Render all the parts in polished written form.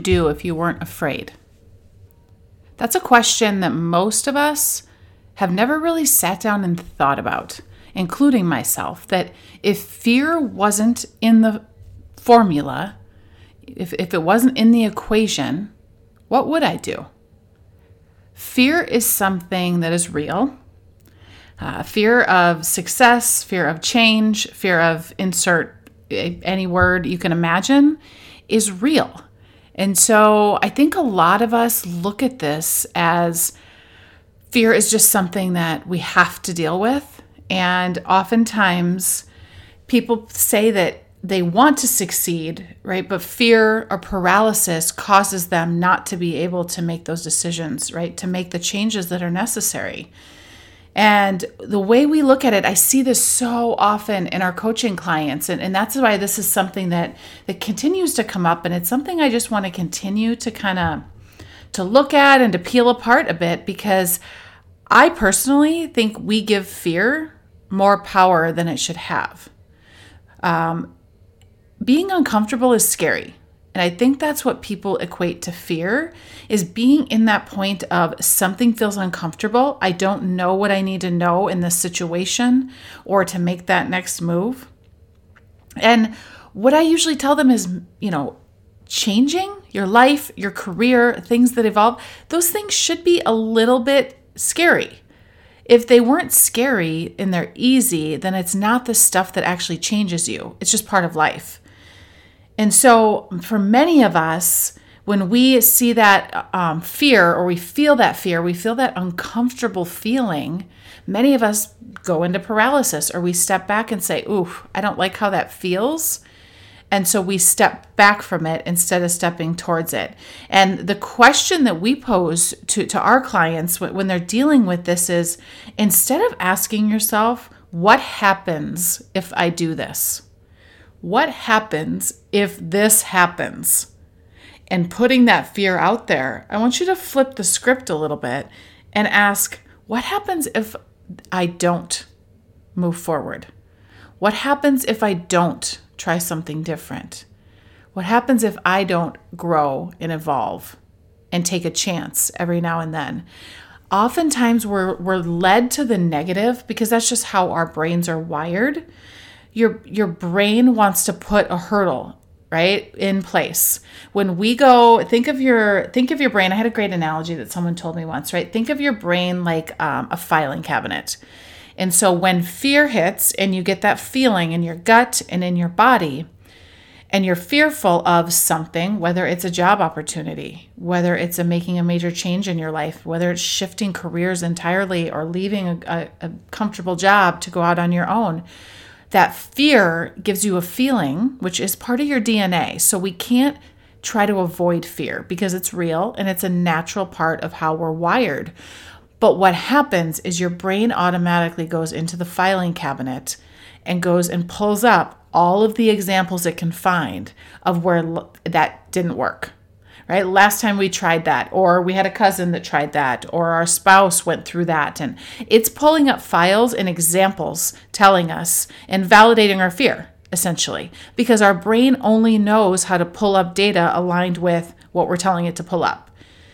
do if you weren't afraid? That's a question that most of us have never really sat down and thought about, including myself, that if fear wasn't in the formula, if it wasn't in the equation, what would I do? Fear is something that is real. Fear of success, fear of change, fear of insert any word you can imagine is real. And so I think a lot of us look at this as fear is just something that we have to deal with. And oftentimes people say that they want to succeed, right? But fear or paralysis causes them not to be able to make those decisions, right? To make the changes that are necessary. And the way we look at it, I see this so often in our coaching clients. And that's why this is something that continues to come up. And it's something I just want to continue to kind of to look at and to peel apart a bit, because I personally think we give fear more power than it should have. Being uncomfortable is scary. And I think that's what people equate to fear, is being in that point of something feels uncomfortable. I don't know what I need to know in this situation or to make that next move. And what I usually tell them is, changing your life, your career, things that evolve, those things should be a little bit scary. If they weren't scary and they're easy, then it's not the stuff that actually changes you. It's just part of life. And so for many of us, when we see that fear, or we feel that fear, we feel that uncomfortable feeling, many of us go into paralysis, or we step back and say, ooh, I don't like how that feels. And so we step back from it instead of stepping towards it. And the question that we pose to our clients when they're dealing with this is, instead of asking yourself, what happens if I do this? What happens if this happens? And putting that fear out there, I want you to flip the script a little bit and ask, what happens if I don't move forward? What happens if I don't try something different? What happens if I don't grow and evolve and take a chance every now and then? Oftentimes we're led to the negative because that's just how our brains are wired. Your brain wants to put a hurdle, right, in place. When we go, think of your brain. I had a great analogy that someone told me once, right? Think of your brain like a filing cabinet. And so when fear hits and you get that feeling in your gut and in your body, and you're fearful of something, whether it's a job opportunity, whether it's making a major change in your life, whether it's shifting careers entirely or leaving a comfortable job to go out on your own, that fear gives you a feeling, which is part of your DNA. So we can't try to avoid fear because it's real and it's a natural part of how we're wired. But what happens is your brain automatically goes into the filing cabinet and goes and pulls up all of the examples it can find of where that didn't work, right? Last time we tried that, or we had a cousin that tried that, or our spouse went through that. And it's pulling up files and examples telling us and validating our fear, essentially, because our brain only knows how to pull up data aligned with what we're telling it to pull up.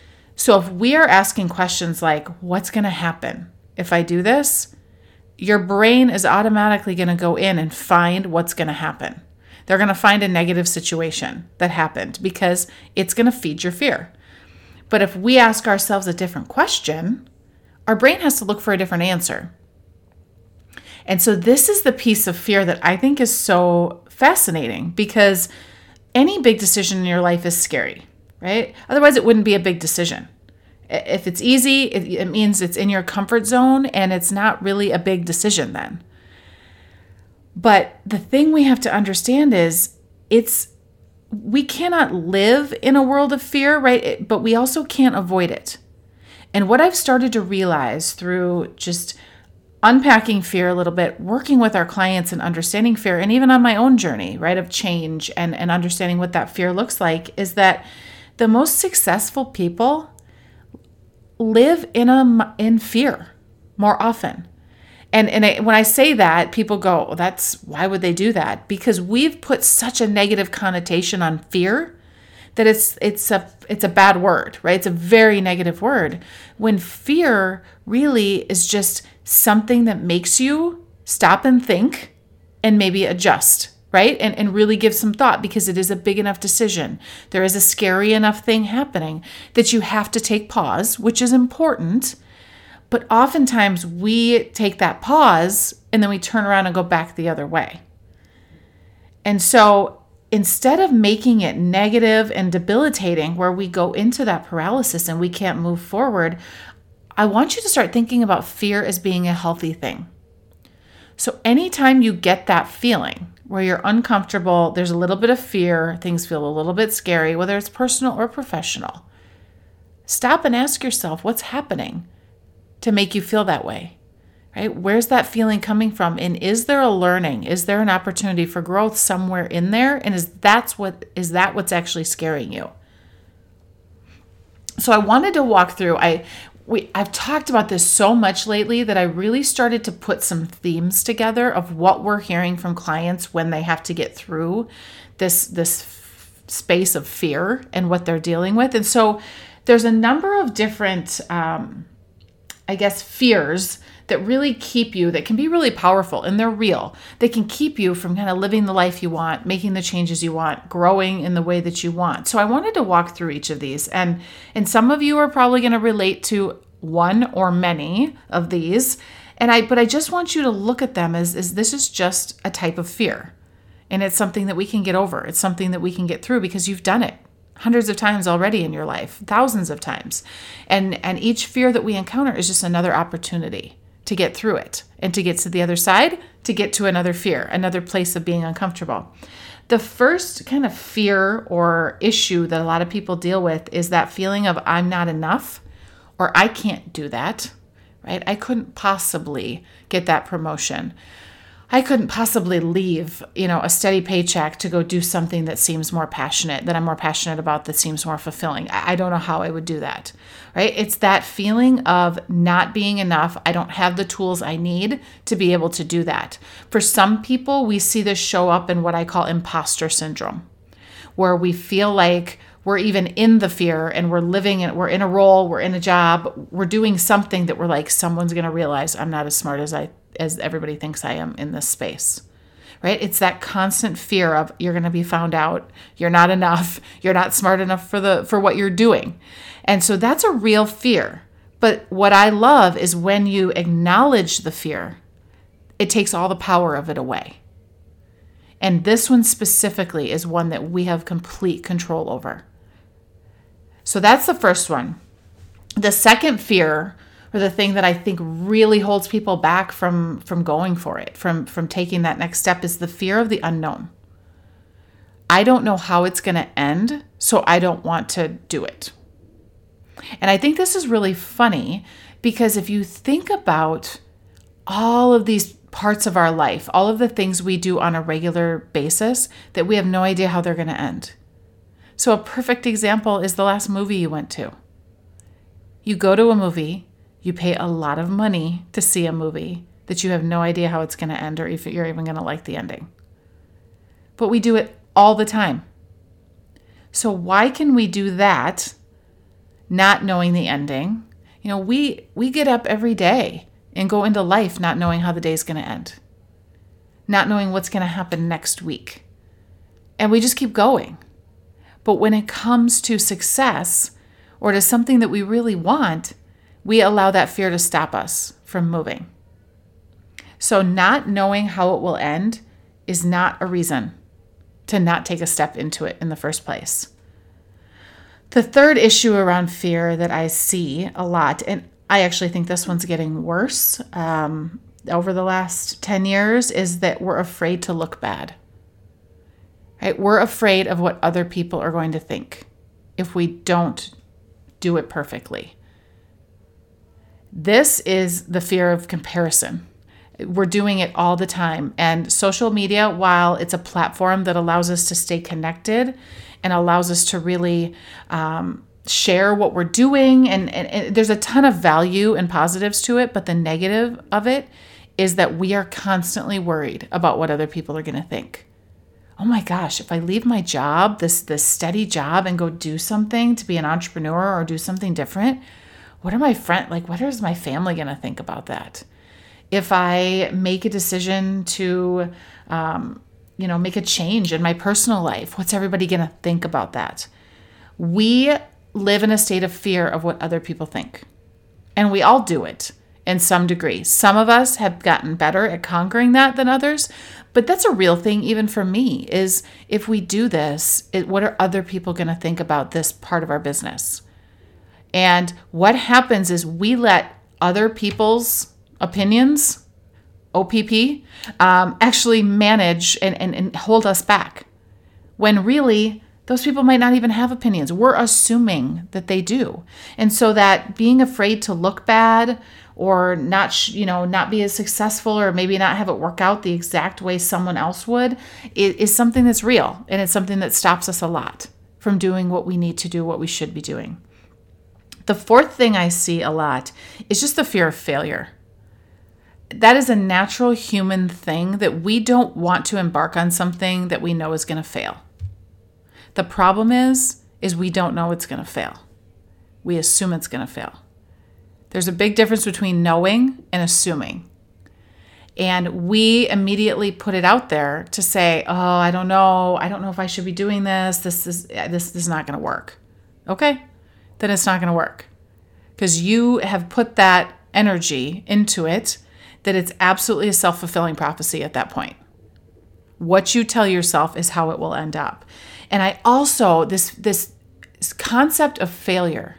So if we are asking questions like, what's going to happen if I do this? Your brain is automatically going to go in and find what's going to happen. They're going to find a negative situation that happened because it's going to feed your fear. But if we ask ourselves a different question, our brain has to look for a different answer. And so this is the piece of fear that I think is so fascinating, because any big decision in your life is scary, right? Otherwise, it wouldn't be a big decision. If it's easy, it means it's in your comfort zone and it's not really a big decision then. But the thing we have to understand is we cannot live in a world of fear, right? But we also can't avoid it. And what I've started to realize through just unpacking fear a little bit, working with our clients and understanding fear, and even on my own journey, right, of change and understanding what that fear looks like, is that the most successful people live in fear more often. And when I say that, people go, well, why would they do that? Because we've put such a negative connotation on fear that it's a bad word, right? It's a very negative word, when fear really is just something that makes you stop and think and maybe adjust, right? And really give some thought, because it is a big enough decision. There is a scary enough thing happening that you have to take pause, which is important. But oftentimes we take that pause and then we turn around and go back the other way. And so instead of making it negative and debilitating, where we go into that paralysis and we can't move forward, I want you to start thinking about fear as being a healthy thing. So anytime you get that feeling where you're uncomfortable, there's a little bit of fear, things feel a little bit scary, whether it's personal or professional, stop and ask yourself, what's happening to make you feel that way? Right? Where's that feeling coming from? And is there a learning? Is there an opportunity for growth somewhere in there? And is that what's actually scaring you? So I wanted to walk through, I've talked about this so much lately that I really started to put some themes together of what we're hearing from clients when they have to get through this space of fear and what they're dealing with. And so there's a number of different, fears that really keep you, that can be really powerful, and they're real. They can keep you from kind of living the life you want, making the changes you want, growing in the way that you want. So I wanted to walk through each of these. And some of you are probably going to relate to one or many of these. But I just want you to look at them as this is just a type of fear. And it's something that we can get over. It's something that we can get through because you've done it hundreds of times already in your life, thousands of times. And each fear that we encounter is just another opportunity to get through it and to get to the other side, to get to another fear, another place of being uncomfortable. The first kind of fear or issue that a lot of people deal with is that feeling of I'm not enough, or I can't do that, right? I couldn't possibly get that promotion. I couldn't possibly leave, a steady paycheck to go do something that seems more passionate, that I'm more passionate about, that seems more fulfilling. I don't know how I would do that, right? It's that feeling of not being enough. I don't have the tools I need to be able to do that. For some people, we see this show up in what I call imposter syndrome, where we feel like we're even in the fear and we're living it. We're in a role, we're in a job, we're doing something that we're like, someone's going to realize I'm not as smart as everybody thinks I am in this space, right? It's that constant fear of you're going to be found out, you're not enough, you're not smart enough for what you're doing. And so that's a real fear. But what I love is when you acknowledge the fear, it takes all the power of it away. And this one specifically is one that we have complete control over. So that's the first one. The second fear, or the thing that I think really holds people back from going for it, from taking that next step, is the fear of the unknown. I don't know how it's going to end, so I don't want to do it. And I think this is really funny because if you think about all of these parts of our life, all of the things we do on a regular basis that we have no idea how they're going to end. So a perfect example is the last movie you went to. You go to a movie, you pay a lot of money to see a movie that you have no idea how it's going to end or if you're even going to like the ending. But we do it all the time. So why can we do that not knowing the ending? We get up every day and go into life not knowing how the day's going to end, not knowing what's going to happen next week. And we just keep going. But when it comes to success or to something that we really want, we allow that fear to stop us from moving. So not knowing how it will end is not a reason to not take a step into it in the first place. The third issue around fear that I see a lot, and I actually think this one's getting worse over the last 10 years, is that we're afraid to look bad. Right? We're afraid of what other people are going to think if we don't do it perfectly. This is the fear of comparison. We're doing it all the time. And social media, while it's a platform that allows us to stay connected and allows us to really share what we're doing, and there's a ton of value and positives to it, but the negative of it is that we are constantly worried about what other people are going to think. oh my gosh, if I leave my job, this steady job, and go do something to be an entrepreneur or do something different, what is my family going to think about that? If I make a decision to, make a change in my personal life, what's everybody going to think about that? We live in a state of fear of what other people think. And we all do it in some degree. Some of us have gotten better at conquering that than others, but that's a real thing even for me, is if we do this, what are other people going to think about this part of our business? And what happens is we let other people's opinions, OPP, actually manage and hold us back, when really those people might not even have opinions. We're assuming that they do. And so that being afraid to look bad or not be as successful, or maybe not have it work out the exact way someone else would, is something that's real. And it's something that stops us a lot from doing what we need to do, what we should be doing. The fourth thing I see a lot is just the fear of failure. That is a natural human thing, that we don't want to embark on something that we know is going to fail. The problem is we don't know it's going to fail. We assume it's going to fail. There's a big difference between knowing and assuming. And we immediately put it out there to say, oh, I don't know if I should be doing this. This is not going to work. Okay, then it's not going to work. Because you have put that energy into it, that it's absolutely a self-fulfilling prophecy at that point. What you tell yourself is how it will end up. And I also, this concept of failure,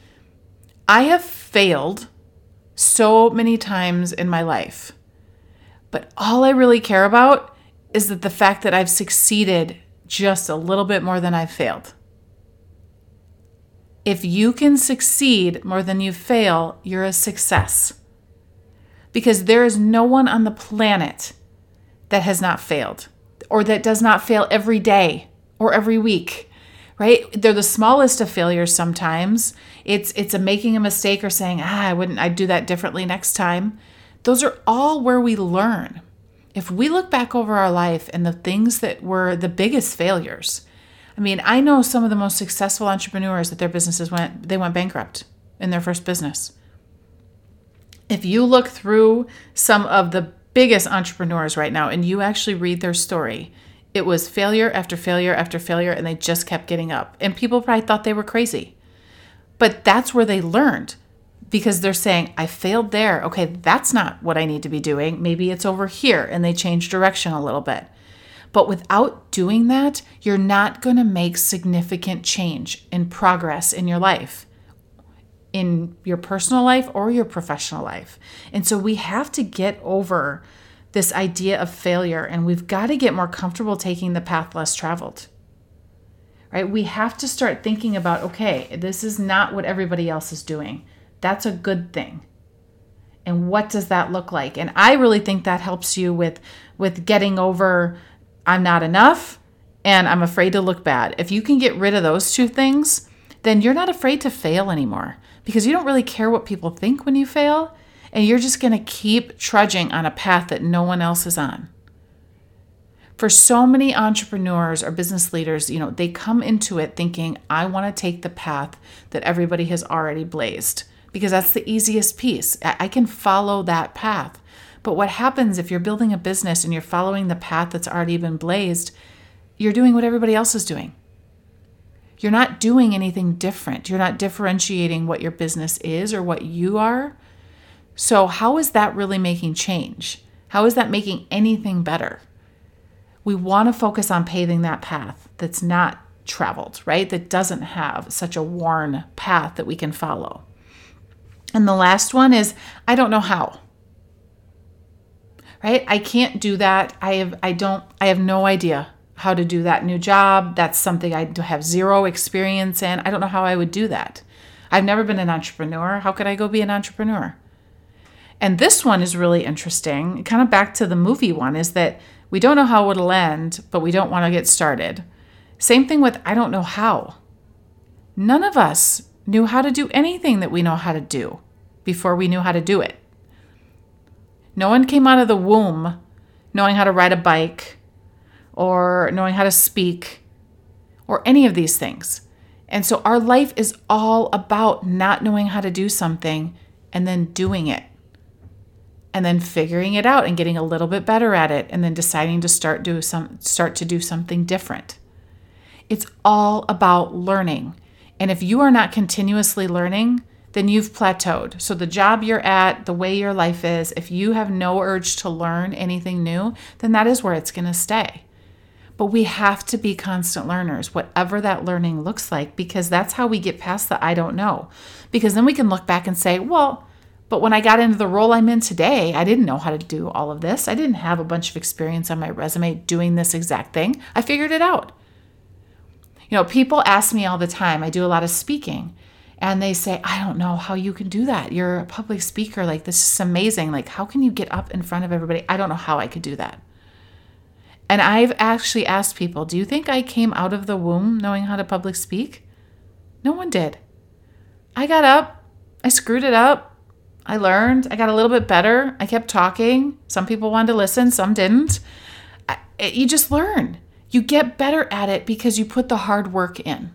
I have failed so many times in my life, but all I really care about is that the fact that I've succeeded just a little bit more than I've failed. If you can succeed more than you fail, you're a success. Because there is no one on the planet that has not failed, or that does not fail every day or every week, right? They're the smallest of failures sometimes. It's making a mistake or saying, I'd do that differently next time. Those are all where we learn. If we look back over our life and the things that were the biggest failures, I know some of the most successful entrepreneurs that their businesses went bankrupt in their first business. If you look through some of the biggest entrepreneurs right now and you actually read their story, it was failure after failure after failure, and they just kept getting up. And people probably thought they were crazy. But that's where they learned, because they're saying, I failed there. Okay, that's not what I need to be doing. Maybe it's over here, and they change direction a little bit. But without doing that, you're not going to make significant change and progress in your life, in your personal life or your professional life. And so we have to get over this idea of failure, and we've got to get more comfortable taking the path less traveled, right? We have to start thinking about, okay, this is not what everybody else is doing. That's a good thing. And what does that look like? And I really think that helps you with getting over, I'm not enough and I'm afraid to look bad. If you can get rid of those two things, then you're not afraid to fail anymore, because you don't really care what people think when you fail, and you're just going to keep trudging on a path that no one else is on. For so many entrepreneurs or business leaders, they come into it thinking, I want to take the path that everybody has already blazed, because that's the easiest piece. I can follow that path. But what happens if you're building a business and you're following the path that's already been blazed? You're doing what everybody else is doing. You're not doing anything different. You're not differentiating what your business is or what you are. So how is that really making change? How is that making anything better? We want to focus on paving that path that's not traveled, right? That doesn't have such a worn path that we can follow. And the last one is, I don't know how. Right? I can't do that. I have no idea how to do that new job. That's something I have zero experience in. I don't know how I would do that. I've never been an entrepreneur. How could I go be an entrepreneur? And this one is really interesting. Kind of back to the movie one, is that we don't know how it'll end, but we don't want to get started. Same thing with I don't know how. None of us knew how to do anything that we know how to do before we knew how to do it. No one came out of the womb knowing how to ride a bike or knowing how to speak or any of these things. And so our life is all about not knowing how to do something and then doing it. And then figuring it out and getting a little bit better at it and then deciding to start to do something different. It's all about learning. And if you are not continuously learning, then you've plateaued. So the job you're at, the way your life is, if you have no urge to learn anything new, then that is where it's going to stay. But we have to be constant learners, whatever that learning looks like, because that's how we get past the I don't know. Because then we can look back and say, well, but when I got into the role I'm in today, I didn't know how to do all of this. I didn't have a bunch of experience on my resume doing this exact thing. I figured it out. People ask me all the time, I do a lot of speaking, and they say, I don't know how you can do that. You're a public speaker. Like, this is amazing. Like, how can you get up in front of everybody? I don't know how I could do that. And I've actually asked people, do you think I came out of the womb knowing how to public speak? No one did. I got up, I screwed it up. I learned, I got a little bit better. I kept talking. Some people wanted to listen, some didn't. You just learn. You get better at it because you put the hard work in.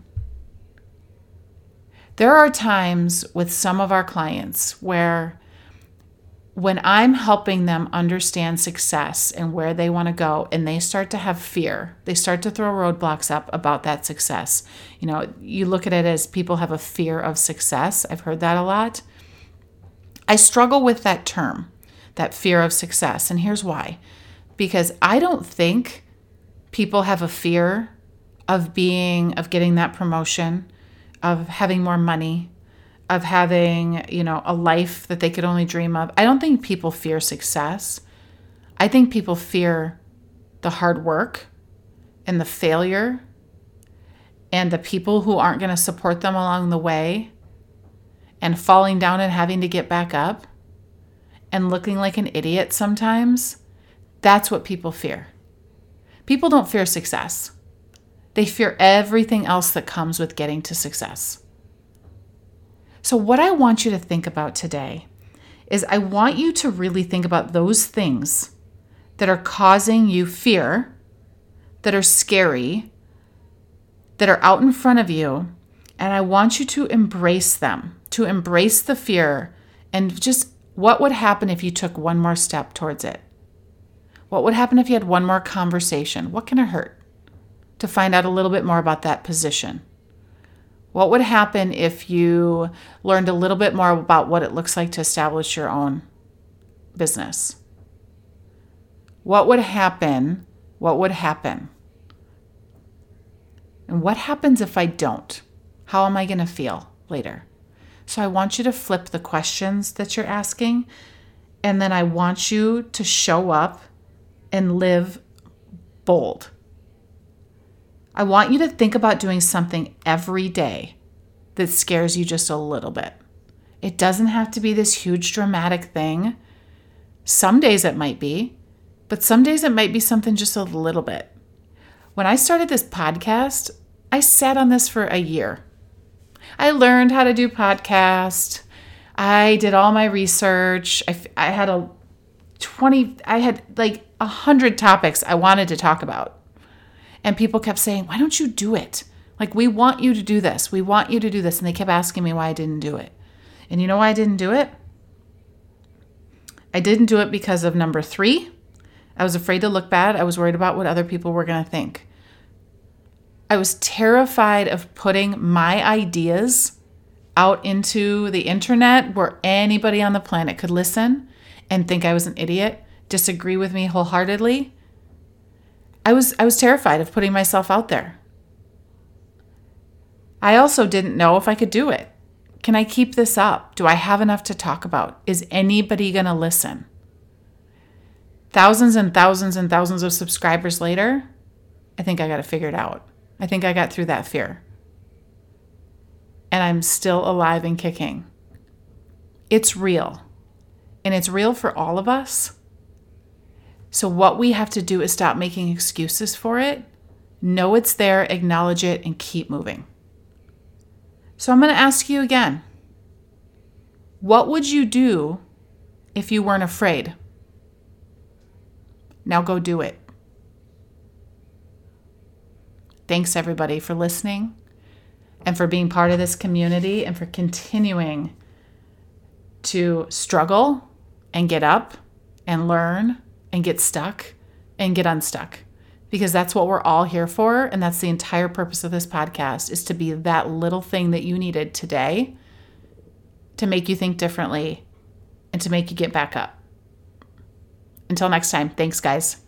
There are times with some of our clients where when I'm helping them understand success and where they want to go, and they start to have fear, they start to throw roadblocks up about that success. You look at it as people have a fear of success. I've heard that a lot. I struggle with that term, that fear of success. And here's why. Because I don't think people have a fear of getting that promotion, of having more money, of having, a life that they could only dream of. I don't think people fear success. I think people fear the hard work and the failure and the people who aren't going to support them along the way, and falling down and having to get back up and looking like an idiot sometimes. That's what people fear. People don't fear success. They fear everything else that comes with getting to success. So what I want you to think about today is I want you to really think about those things that are causing you fear, that are scary, that are out in front of you, and I want you to embrace them. To embrace the fear, and just what would happen if you took one more step towards it? What would happen if you had one more conversation? What can it hurt to find out a little bit more about that position? What would happen if you learned a little bit more about what it looks like to establish your own business? What would happen? What would happen? And what happens if I don't? How am I going to feel later? So I want you to flip the questions that you're asking, and then I want you to show up and live bold. I want you to think about doing something every day that scares you just a little bit. It doesn't have to be this huge dramatic thing. Some days it might be, but some days it might be something just a little bit. When I started this podcast, I sat on this for a year. I learned how to do podcast. I did all my research. I had like 100 topics I wanted to talk about. And people kept saying, why don't you do it? Like, we want you to do this. We want you to do this. And they kept asking me why I didn't do it. And you know why I didn't do it? I didn't do it because of number 3. I was afraid to look bad. I was worried about what other people were going to think. I was terrified of putting my ideas out into the internet where anybody on the planet could listen and think I was an idiot, disagree with me wholeheartedly. I was terrified of putting myself out there. I also didn't know if I could do it. Can I keep this up? Do I have enough to talk about? Is anybody going to listen? Thousands and thousands and thousands of subscribers later, I think I got it figured out. I think I got through that fear. And I'm still alive and kicking. It's real. And it's real for all of us. So what we have to do is stop making excuses for it, know it's there, acknowledge it, and keep moving. So I'm going to ask you again. What would you do if you weren't afraid? Now go do it. Thanks, everybody, for listening and for being part of this community and for continuing to struggle and get up and learn and get stuck and get unstuck, because that's what we're all here for. And that's the entire purpose of this podcast, is to be that little thing that you needed today to make you think differently and to make you get back up. Until next time, thanks, guys.